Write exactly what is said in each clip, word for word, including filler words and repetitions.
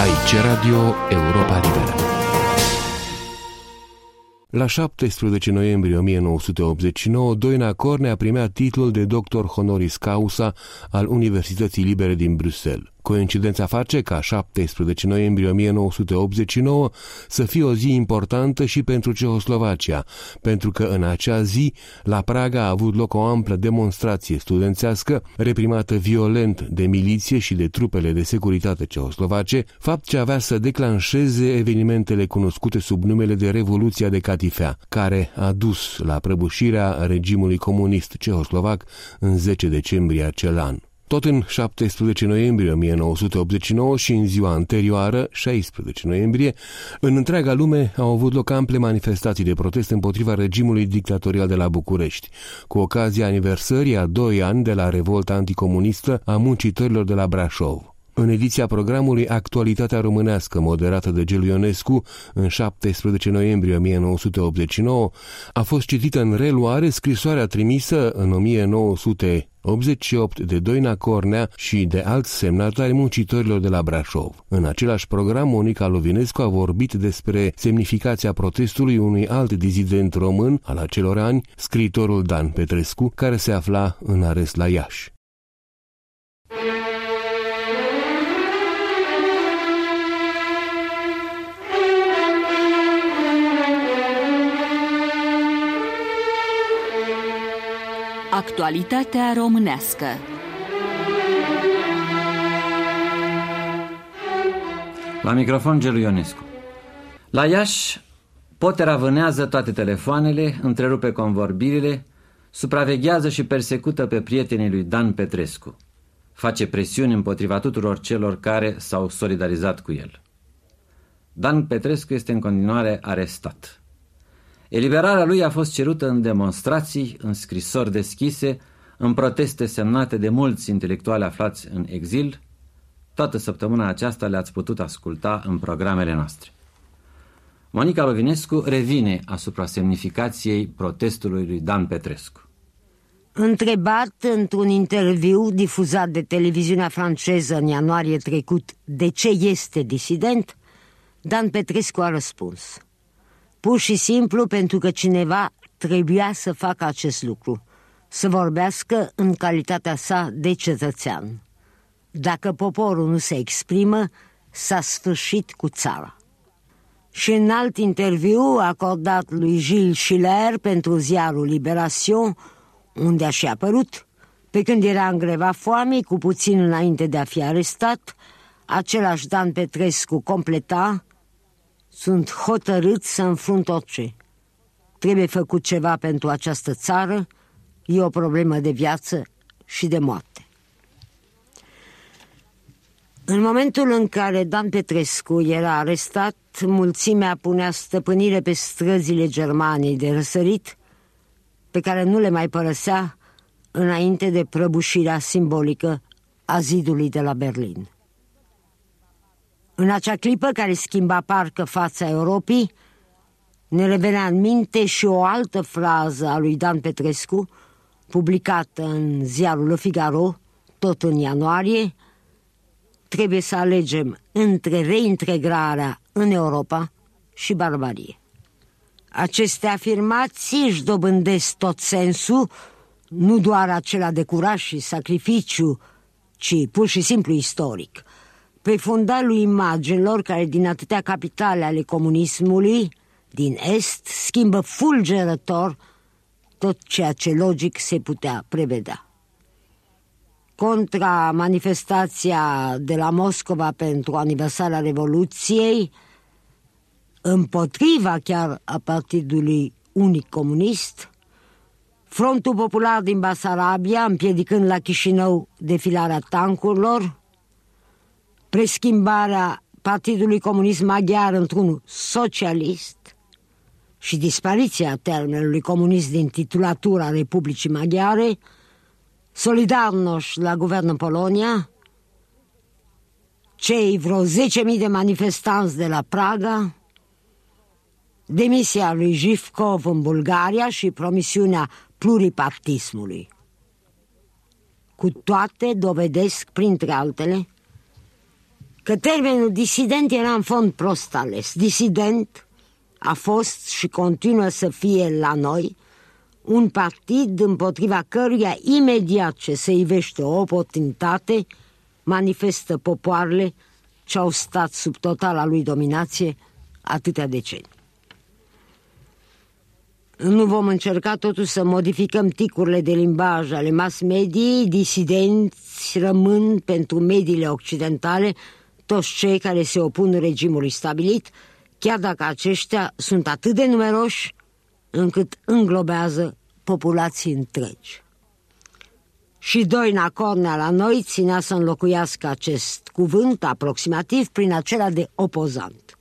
Aici Radio Europa Liberă. La șaptesprezece noiembrie o mie nouă sute optzeci și nouă, Doina Cornea primea titlul de doctor honoris causa al Universității Libere din Bruxelles. Coincidența face ca șaptesprezece noiembrie o mie nouă sute optzeci și nouă să fie o zi importantă și pentru Cehoslovacia, pentru că în acea zi, la Praga, a avut loc o amplă demonstrație studențească, reprimată violent de miliție și de trupele de securitate cehoslovace, fapt ce avea să declanșeze evenimentele cunoscute sub numele de Revoluția de Catifea, care a dus la prăbușirea regimului comunist cehoslovac în zece decembrie acel an. Tot în șaptesprezece noiembrie o mie nouă sute optzeci și nouă și în ziua anterioară, șaisprezece noiembrie, în întreaga lume au avut loc ample manifestații de protest împotriva regimului dictatorial de la București, cu ocazia aniversării a doi ani de la revolta anticomunistă a muncitorilor de la Brașov. În ediția programului Actualitatea românească, moderată de Gelu Ionescu, în șaptesprezece noiembrie o mie nouă sute optzeci și nouă, a fost citită în reluare scrisoarea trimisă în o mie nouă sute optzeci și opt de Doina Cornea și de alți semnatari muncitorilor de la Brașov. În același program, Monica Lovinescu a vorbit despre semnificația protestului unui alt dizident român al acelor ani, scriitorul Dan Petrescu, care se afla în arest la Iași. Actualitatea românească. La microfon Gelu Ionescu. La Iași, Potera vânează toate telefoanele, întrerupe convorbirile, supraveghează și persecută pe prietenii lui Dan Petrescu. Face presiuni împotriva tuturor celor care s-au solidarizat cu el. Dan Petrescu este în continuare arestat. Eliberarea lui a fost cerută în demonstrații, în scrisori deschise, în proteste semnate de mulți intelectuali aflați în exil. Toată săptămâna aceasta le-ați putut asculta în programele noastre. Monica Lovinescu revine asupra semnificației protestului lui Dan Petrescu. Întrebat într-un interviu difuzat de televiziunea franceză în ianuarie trecut de ce este disident, Dan Petrescu a răspuns: pur și simplu pentru că cineva trebuia să facă acest lucru, să vorbească în calitatea sa de cetățean. Dacă poporul nu se exprimă, s-a sfârșit cu țara. Și în alt interviu acordat lui Gilles Schiller pentru ziarul Libération, unde a și apărut, pe când era în greva foamei, cu puțin înainte de a fi arestat, același Dan Petrescu completa: sunt hotărât să înfrunt orice. Trebuie făcut ceva pentru această țară, e o problemă de viață și de moarte. În momentul în care Dan Petrescu era arestat, mulțimea punea stăpânire pe străzile Germaniei de răsărit, pe care nu le mai părăsea înainte de prăbușirea simbolică a zidului de la Berlin. În acea clipă care schimba parcă fața Europei, ne revenea în minte și o altă frază a lui Dan Petrescu, publicată în ziarul Le Figaro, tot în ianuarie: trebuie să alegem între reintegrarea în Europa și barbarie. Aceste afirmații își dobândesc tot sensul, nu doar acela de curaj și sacrificiu, ci pur și simplu istoric. Pe fundalul imaginilor care din atâtea capitale ale comunismului din Est schimbă fulgerător tot ceea ce logic se putea prevedea. Contra manifestația de la Moscova pentru aniversarea Revoluției, împotriva chiar a Partidului Unic Comunist, Frontul Popular din Basarabia, împiedicând la Chișinău defilarea tancurilor, preschimbarea Partidului Comunist Maghiar într-unul socialist și dispariția termenului comunist din titulatura Republicii Maghiare, Solidarność la guvern în Polonia, cei vreo zece mii de manifestanți de la Praga, demisia lui Zhivkov în Bulgaria și promisiunea pluripartismului. Cu toate dovedesc, printre altele, că termenul disident era în fond prost ales. Disident a fost și continuă să fie la noi un partid împotriva căruia imediat ce se ivește o oportunitate manifestă popoarele ce au stat sub totala lui dominație atâtea decenii. Nu vom încerca totuși să modificăm ticurile de limbaj ale mass mediei. Disidenți rămân pentru mediile occidentale toți cei care se opun regimului stabilit, chiar dacă aceștia sunt atât de numeroși încât înglobează populații întregi. Și Doina Cornea la noi ținea să înlocuiască acest cuvânt aproximativ prin acela de opozant.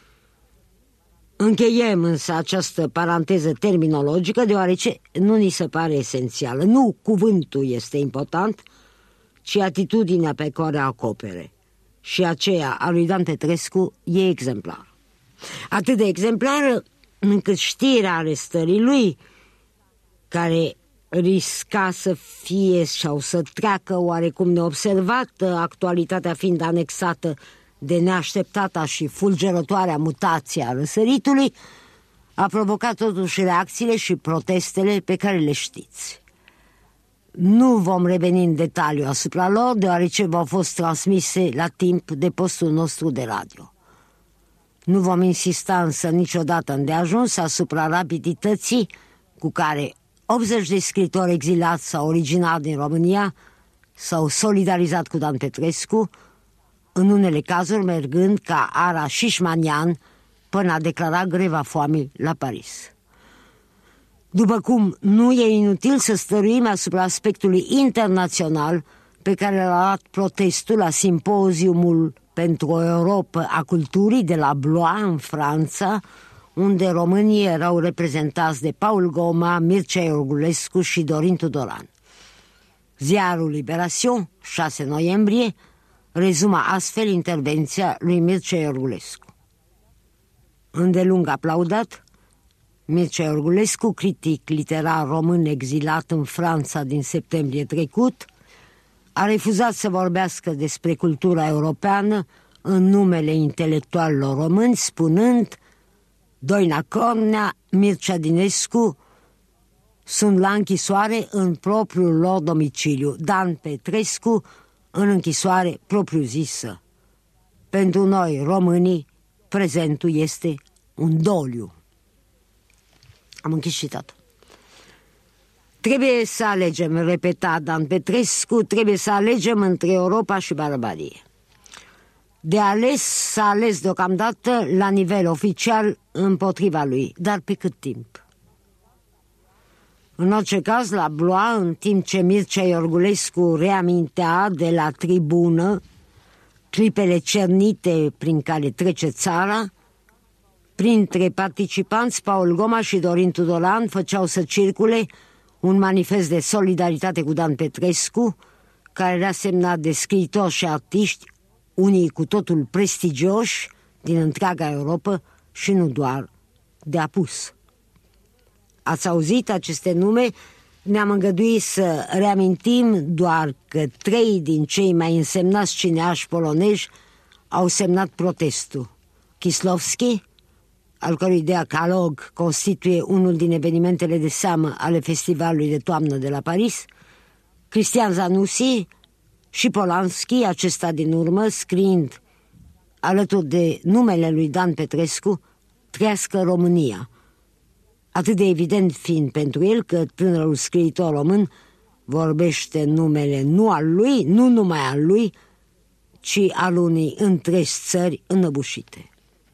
Încheiem însă această paranteză terminologică deoarece nu ni se pare esențială. Nu cuvântul este important, ci atitudinea pe care o acopere. Și aceea a lui Dan Petrescu e exemplar. Atât de exemplară încât știrea arestării lui, care risca să fie sau să treacă oarecum neobservată, actualitatea fiind anexată de neașteptata și fulgerătoarea mutație a răsăritului, a provocat totuși reacțiile și protestele pe care le știți. Nu vom reveni în detaliu asupra lor, deoarece v-au fost transmise la timp de postul nostru de radio. Nu vom insista însă niciodată îndeajuns asupra rapidității cu care optzeci de scriitori exilați sau originari din România s-au solidarizat cu Dan Petrescu, în unele cazuri mergând ca Ara Șișmanian până a declara greva foamei la Paris. După cum nu e inutil să stăruim asupra aspectului internațional pe care l-a luat protestul la simpoziumul pentru o Europă a culturii de la Blois în Franța, unde românii erau reprezentați de Paul Goma, Mircea Iorgulescu și Dorin Tudoran. Ziarul Libération, șase noiembrie, rezuma astfel intervenția lui Mircea Iorgulescu. Îndelung aplaudat, Mircea Iorgulescu, critic literar român exilat în Franța din septembrie trecut, a refuzat să vorbească despre cultura europeană în numele intelectualilor români, spunând: Doina Cornea, Mircea Dinescu sunt la închisoare în propriul lor domiciliu, Dan Petrescu în închisoare propriu-zisă. Pentru noi, românii, prezentul este un doliu. Am închis citatul. Trebuie să alegem, repeta Dan Petrescu, trebuie să alegem între Europa și barbarie. De ales s-a ales deocamdată la nivel oficial împotriva lui, dar pe cât timp? În orice caz, la Blois, în timp ce Mircea Iorgulescu reamintea de la tribună clipele cernite prin care trece țara, printre participanți Paul Goma și Dorin Tudoran făceau să circule un manifest de solidaritate cu Dan Petrescu, care era semnat de scriitori și artiști, unii cu totul prestigioși din întreaga Europa și nu doar de apus. Ați auzit aceste nume? Ne-am îngăduit să reamintim doar că trei din cei mai însemnați cineași polonezi au semnat protestul. Kieslowski, al cărui decalog constituie unul din evenimentele de seamă ale festivalului de toamnă de la Paris, Cristian Zanussi și Polanski, acesta din urmă, scriind alături de numele lui Dan Petrescu, Trăiască România, atât de evident fiind pentru el că tânărul scriitor român vorbește numele nu al lui, nu numai al lui, ci al unei întregi țări înăbușite.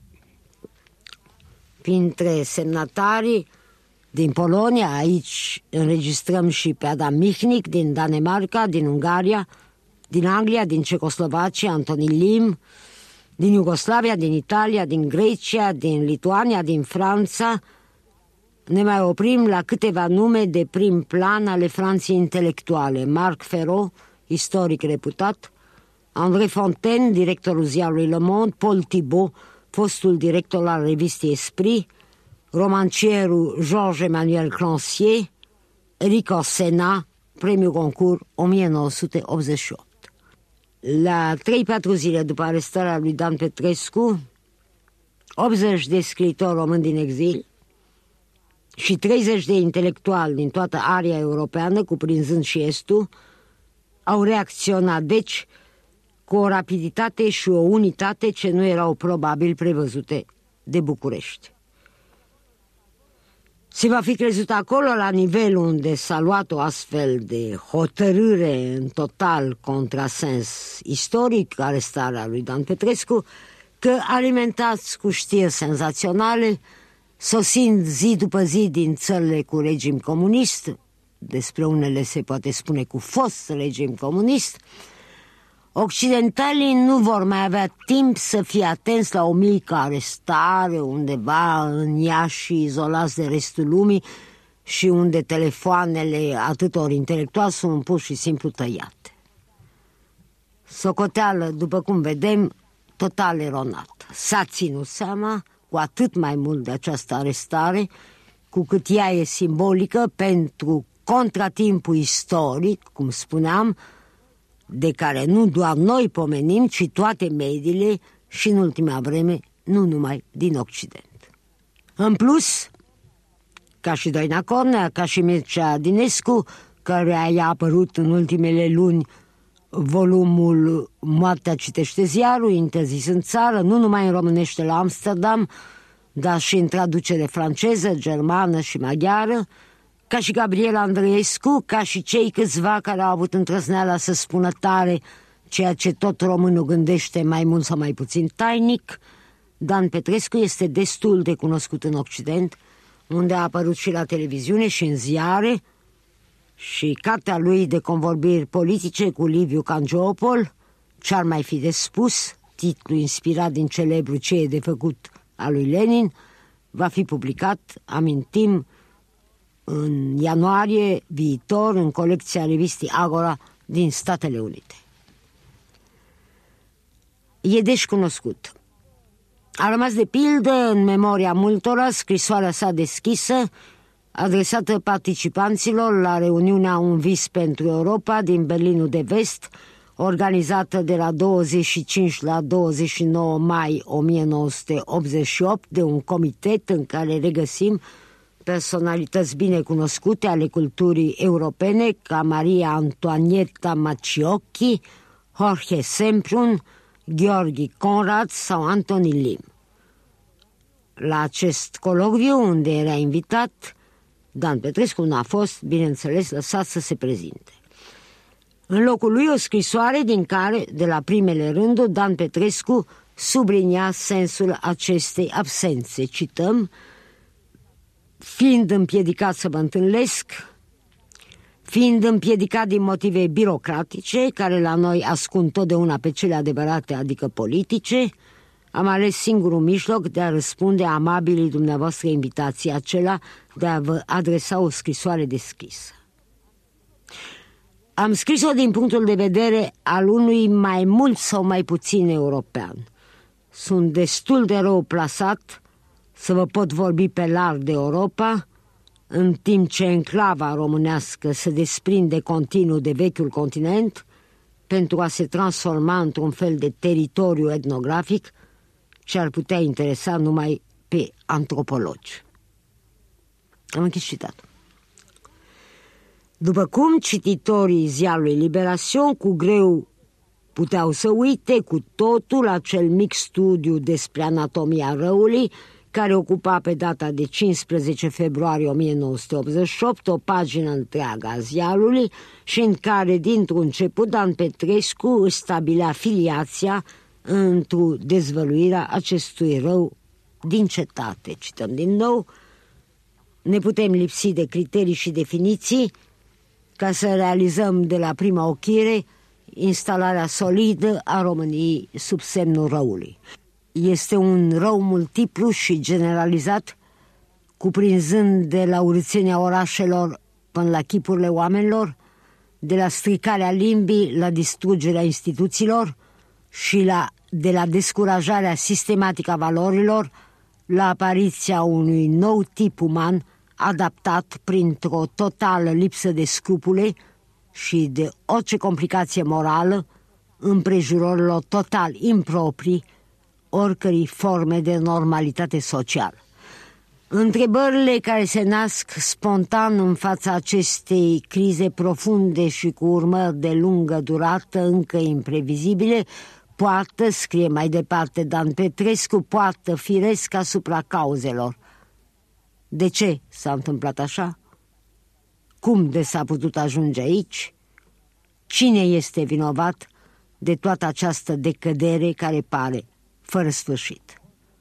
Printre semnatarii din Polonia, aici înregistrăm și pe Adam Michnik, din Danemarca, din Ungaria, din Anglia, din Cecoslovacia, Antoni Lim, din Iugoslavia, din Italia, din Grecia, din Lituania, din Franța. Ne mai oprim la câteva nume de prim plan ale Franței intelectuale: Marc Ferro, istoric reputat, André Fontaine, directorul ziarului Le Monde, Paul Thibault, fostul director al revistei Esprit, romancierul Georges-Emmanuel Clancier, Eric Orsena, premiul Goncourt o mie nouă sute optzeci și opt. La trei patru zile după arestarea lui Dan Petrescu, optzeci de scriitori români din exil și treizeci de intelectuali din toată area europeană, cuprinzând și Estul, au reacționat, deci, cu o rapiditate și o unitate ce nu erau probabil prevăzute de București. Se va fi crezut acolo, la nivelul unde s-a luat o astfel de hotărâre în total contrasens istoric, arestarea lui Dan Petrescu, că alimentați cu știri senzaționale, sosind zi după zi din țările cu regim comunist, despre unele se poate spune cu fost regim comunist, occidentalii nu vor mai avea timp să fie atenți la o mică arestare undeva în Iași, izolați de restul lumii, și unde telefoanele atâtor intelectuali sunt pur și simplu tăiate. Socoteală, după cum vedem, total eronată. S-a ținut seama cu atât mai mult de această arestare, cu cât ea e simbolică pentru contratimpul istoric, cum spuneam, de care nu doar noi pomenim, ci toate mediile și în ultima vreme nu numai din Occident. În plus, ca și Doina Cornea, ca și Mircea Dinescu, care i-a apărut în ultimele luni volumul Moartea citește ziarul, interzis în țară, nu numai în românește la Amsterdam, dar și în traducere franceză, germană și maghiară, ca și Gabriel Andreescu, ca și cei câțiva care au avut îndrăzneala să spună tare ceea ce tot românul gândește mai mult sau mai puțin tainic, Dan Petrescu este destul de cunoscut în Occident, unde a apărut și la televiziune și în ziare, și cartea lui de convorbiri politice cu Liviu Cangiopol, Ce-ar mai fi de spus, titlu inspirat din celebru Ce e de făcut al lui Lenin, va fi publicat, amintim, în ianuarie viitor în colecția revistei Agora din Statele Unite. E deci cunoscut. A rămas de pildă în memoria multora scrisoarea sa deschisă adresată participanților la reuniunea Un vis pentru Europa din Berlinul de Vest, organizată de la douăzeci și cinci la douăzeci și nouă mai o mie nouă sute optzeci și opt de un comitet în care regăsim personalități bine cunoscute ale culturii europene ca Maria Antoanieta Maciocchi, Jorge Semprún, Gheorghe Conrad sau Antoni Lim. La acest colocviu, unde era invitat, Dan Petrescu n-a fost, bineînțeles, lăsat să se prezinte. În locul lui o scrisoare din care, de la primele rânduri, Dan Petrescu sublinia sensul acestei absențe. Cităm: fiind împiedicat să mă întâlnesc, fiind împiedicat din motive birocratice, care la noi ascund totdeauna pe cele adevărate, adică politice, am ales singurul mijloc de a răspunde amabilii dumneavoastră invitații, acela de a vă adresa o scrisoare deschisă. Am scris-o din punctul de vedere al unui mai mult sau mai puțin european. Sunt destul de rău plasat să vă pot vorbi pe larg de Europa, în timp ce enclava românească se desprinde continuu de vechiul continent pentru a se transforma într-un fel de teritoriu etnografic ce ar putea interesa numai pe antropologi. Am închis citatul. După cum cititorii ziarului Libération cu greu puteau să uite cu totul acel mic studiu despre anatomia răului, care ocupa pe data de cincisprezece februarie o mie nouă sute optzeci și opt o pagină întreagă a ziarului și în care, dintr-un început, Dan Petrescu își stabilea filiația într-o dezvăluirea acestui rău din cetate. Cităm din nou: ne putem lipsi de criterii și definiții ca să realizăm de la prima ochire instalarea solidă a României sub semnul răului. Este un rău multiplu și generalizat, cuprinzând de la urățenia orașelor până la chipurile oamenilor, de la stricarea limbii la distrugerea instituțiilor și la, de la descurajarea sistematică a valorilor la apariția unui nou tip uman adaptat printr-o totală lipsă de scrupule și de orice complicație morală împrejurorilor total improprii oricărei forme de normalitate socială. Întrebările care se nasc spontan în fața acestei crize profunde și cu urmări de lungă durată, încă imprevizibile, poartă, scrie mai departe Dan Petrescu, poartă firesc asupra cauzelor. De ce s-a întâmplat așa? Cum de s-a putut ajunge aici? Cine este vinovat de toată această decădere care pare fără sfârșit?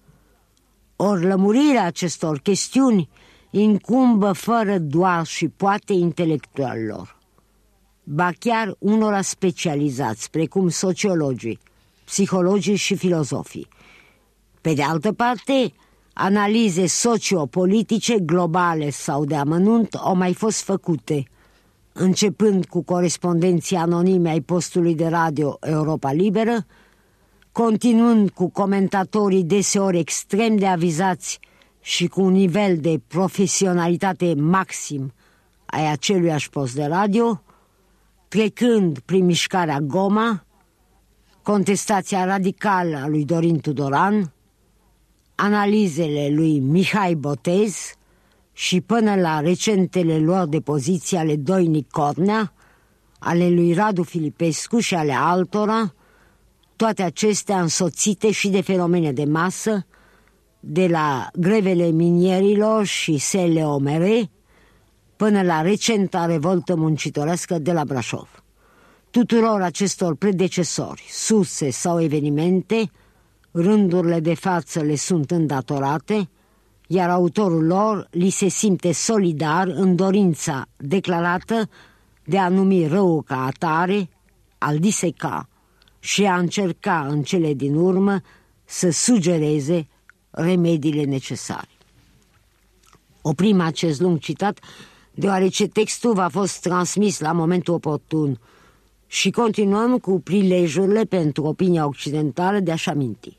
Ori lămurirea acestor chestiuni incumbă fără doar și poate intelectualilor, ba chiar unora specializați, precum sociologii, psihologii și filozofii. Pe de altă parte, analize sociopolitice globale sau de amănunt au mai fost făcute, începând cu corespondenții anonime ai postului de radio Europa Liberă, continuând cu comentatorii deseori extrem de avizați și cu un nivel de profesionalitate maxim ai aceluiași post de radio, trecând prin mișcarea Goma, contestația radicală a lui Dorin Tudoran, analizele lui Mihai Botez și până la recentele lor de poziție ale Doinic Cornea, ale lui Radu Filipescu și ale altora, toate acestea însoțite și de fenomene de masă, de la grevele minierilor și S L O M R, până la recenta revoltă muncitorească de la Brașov. Tuturor acestor predecesori, surse sau evenimente, rândurile de față le sunt îndatorate, iar autorul lor li se simte solidar în dorința declarată de a numi răul ca atare, a-l diseca și a încerca în cele din urmă să sugereze remediile necesare. Oprim acest lung citat deoarece textul v-a fost transmis la momentul oportun și continuăm cu prilejurile pentru opinia occidentală de a-și aminti.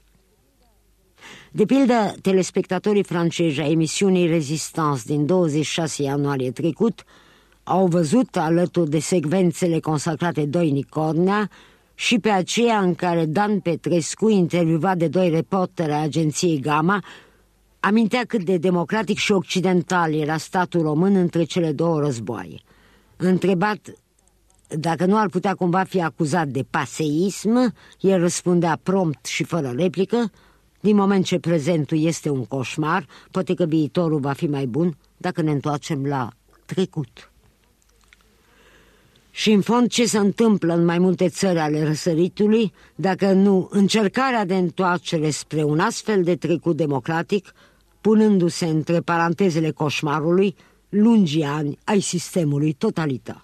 De pildă, telespectatorii francezi a emisiunii Rezistance din douăzeci și șase ianuarie trecut au văzut, alături de secvențele consacrate Doinic Cornea, și pe aceea în care Dan Petrescu, intervievat de doi reporteri ai agenției Gama, amintea cât de democratic și occidental era statul român între cele două războaie. Întrebat dacă nu ar putea cumva fi acuzat de paseism, el răspundea prompt și fără replică: din moment ce prezentul este un coșmar, poate că viitorul va fi mai bun dacă ne întoarcem la trecut. Și în fond ce se întâmplă în mai multe țări ale răsăritului, dacă nu încercarea de întoarcere spre un astfel de trecut democratic, punându-se între parantezele coșmarului lungii ani ai sistemului totalitar.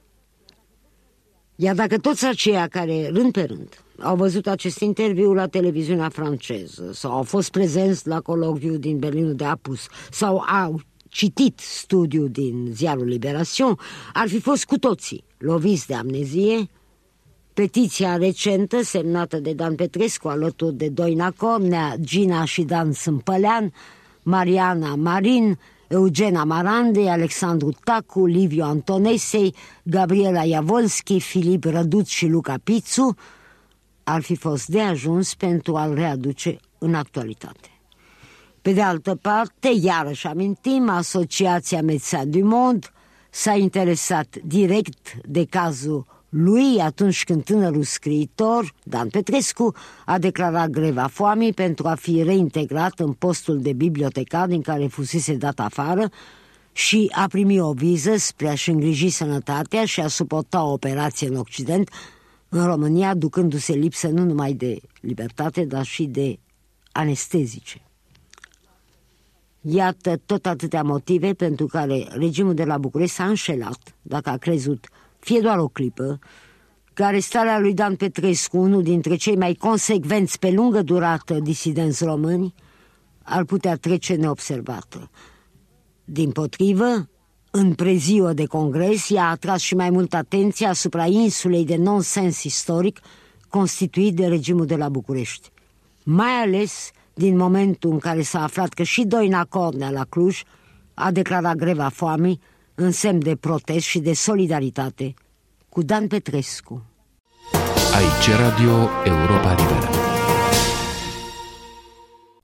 Iar dacă toți aceia care, rând pe rând, au văzut acest interviu la televiziunea franceză sau au fost prezenți la colocviul din Berlinul de Apus sau au citit studiul din ziarul Liberation, ar fi fost cu toții loviți de amnezie, petiția recentă semnată de Dan Petrescu alături de Doina Cornea, Gina și Dan Sâmpălean, Mariana Marin, Eugena Marandei, Alexandru Tacu, Liviu Antonesei, Gabriela Iavolski, Filip Răduț și Luca Pițu, ar fi fost de ajuns pentru a-l readuce în actualitate. Pe de altă parte, iarăși amintim, Asociația Médecins du Monde s-a interesat direct de cazul lui atunci când tânărul scriitor, Dan Petrescu, a declarat greva foamei pentru a fi reintegrat în postul de bibliotecar din care fusese dat afară și a primit o viză spre a-și îngriji sănătatea și a suporta o operație în Occident, în România, ducându-se lipsă nu numai de libertate, dar și de anestezice. Iată tot atâtea motive pentru care regimul de la București s-a înșelat, dacă a crezut, fie doar o clipă, că arestarea lui Dan Petrescu, unul dintre cei mai consecvenți pe lungă durată disidenți români, ar putea trece neobservată. Dimpotrivă, în preziua de congres, i-a atras și mai mult atenția asupra insulei de nonsens istoric constituit de regimul de la București, mai ales din momentul în care s-a aflat că și Doina Cornea la Cluj a declarat greva foamei în semn de protest și de solidaritate cu Dan Petrescu. Aici Radio Europa Liberă.